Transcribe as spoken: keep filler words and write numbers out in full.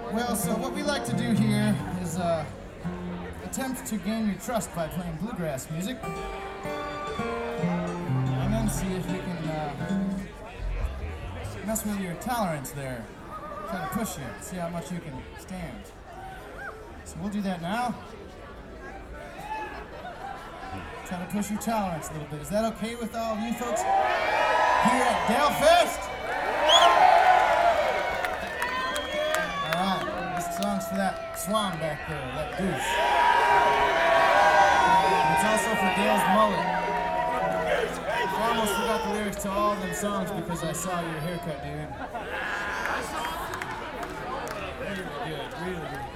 Well, so what we like to do here is uh, attempt to gain your trust by playing bluegrass music, and then see if we can uh, mess with your tolerance there. Try to push you, see how much you can stand. So we'll do that now. Try to push your tolerance a little bit. Is that okay with all of you folks here at Dale Fest? Alright, this song's for that swan back there, that goose. It's also for Dale's mullet. I almost forgot the lyrics to all of them songs because I saw your haircut, dude. Really good, really good.